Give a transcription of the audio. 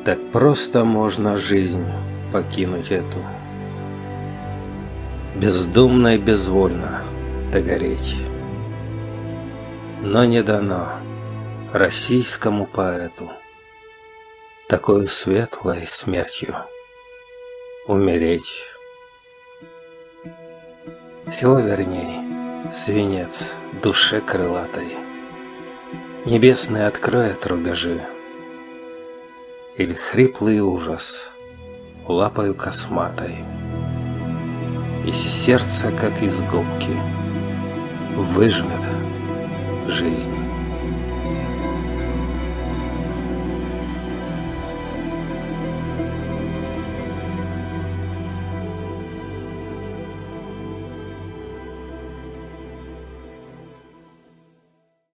Так просто можно жизнь покинуть эту, бездумно и безвольно догореть. Но не дано российскому поэту такой светлой смертью умереть. Всего верней свинец душе крылатой небесный откроет рубежи, или хриплый ужас лапою косматой из сердца, как из губки, выжмет жизнь.